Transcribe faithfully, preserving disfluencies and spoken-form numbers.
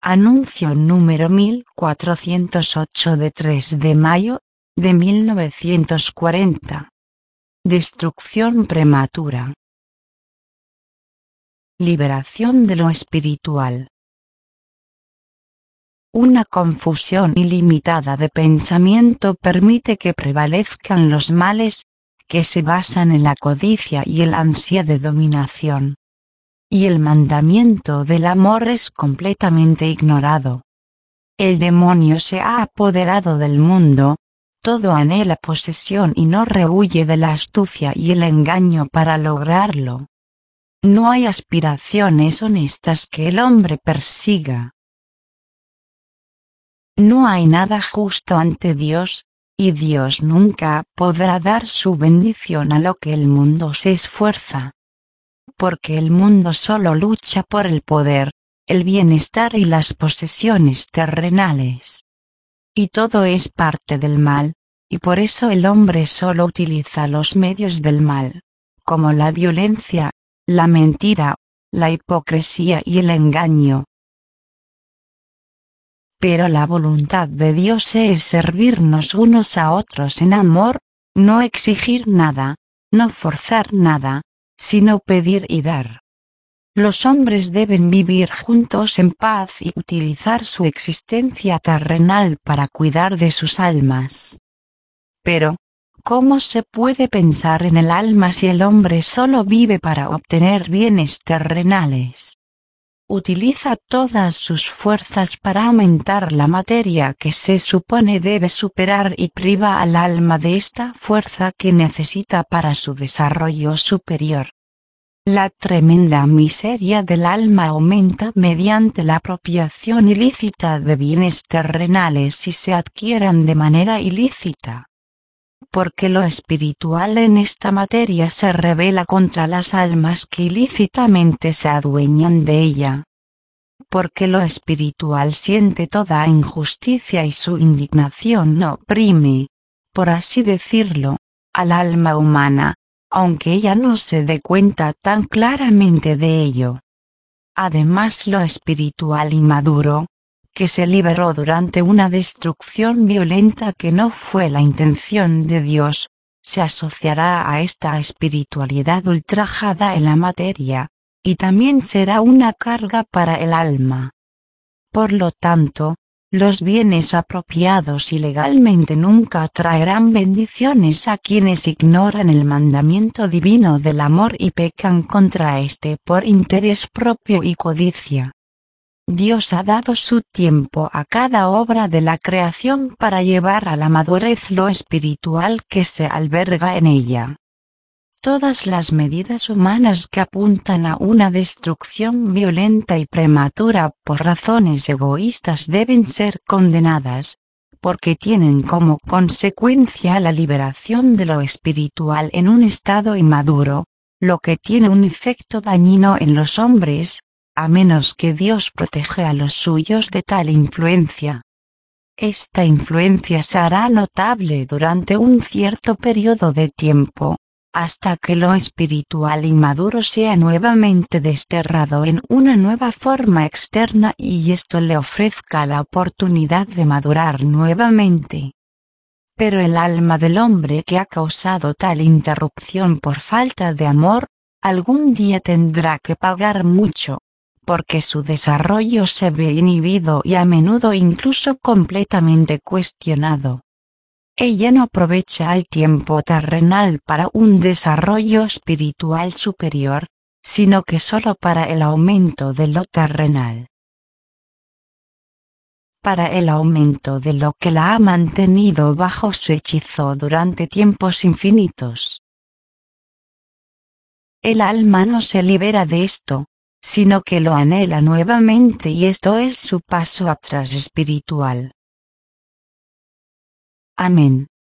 Anuncio número mil cuatrocientos ocho de tres de mayo, de mil novecientos cuarenta. Destrucción prematura. Liberación de lo espiritual. Una confusión ilimitada de pensamiento permite que prevalezcan los males, que se basan en la codicia y el ansia de dominación. Y el mandamiento del amor es completamente ignorado. El demonio se ha apoderado del mundo, todo anhela posesión y no rehuye de la astucia y el engaño para lograrlo. No hay aspiraciones honestas que el hombre persiga. No hay nada justo ante Dios, y Dios nunca podrá dar su bendición a lo que el mundo se esfuerza. Porque el mundo solo lucha por el poder, el bienestar y las posesiones terrenales. Y todo es parte del mal, y por eso el hombre solo utiliza los medios del mal, como la violencia, la mentira, la hipocresía y el engaño. Pero la voluntad de Dios es servirnos unos a otros en amor, no exigir nada, no forzar nada, sino pedir y dar. Los hombres deben vivir juntos en paz y utilizar su existencia terrenal para cuidar de sus almas. Pero, ¿cómo se puede pensar en el alma si el hombre solo vive para obtener bienes terrenales? Utiliza todas sus fuerzas para aumentar la materia que se supone debe superar y priva al alma de esta fuerza que necesita para su desarrollo superior. La tremenda miseria del alma aumenta mediante la apropiación ilícita de bienes terrenales si se adquieran de manera ilícita. Porque lo espiritual en esta materia se rebela contra las almas que ilícitamente se adueñan de ella. Porque lo espiritual siente toda injusticia y su indignación no oprime, por así decirlo, al alma humana, aunque ella no se dé cuenta tan claramente de ello. Además, lo espiritual inmaduro, que se liberó durante una destrucción violenta que no fue la intención de Dios, se asociará a esta espiritualidad ultrajada en la materia, y también será una carga para el alma. Por lo tanto, los bienes apropiados ilegalmente nunca traerán bendiciones a quienes ignoran el mandamiento divino del amor y pecan contra éste por interés propio y codicia. Dios ha dado su tiempo a cada obra de la creación para llevar a la madurez lo espiritual que se alberga en ella. Todas las medidas humanas que apuntan a una destrucción violenta y prematura por razones egoístas deben ser condenadas, porque tienen como consecuencia la liberación de lo espiritual en un estado inmaduro, lo que tiene un efecto dañino en los hombres, a menos que Dios proteja a los suyos de tal influencia. Esta influencia se hará notable durante un cierto periodo de tiempo, hasta que lo espiritual inmaduro sea nuevamente desterrado en una nueva forma externa y esto le ofrezca la oportunidad de madurar nuevamente. Pero el alma del hombre que ha causado tal interrupción por falta de amor, algún día tendrá que pagar mucho, porque su desarrollo se ve inhibido y a menudo incluso completamente cuestionado. Ella no aprovecha el tiempo terrenal para un desarrollo espiritual superior, sino que solo para el aumento de lo terrenal. Para el aumento de lo que la ha mantenido bajo su hechizo durante tiempos infinitos. El alma no se libera de esto, sino que lo anhela nuevamente y esto es su paso atrás espiritual. Amén.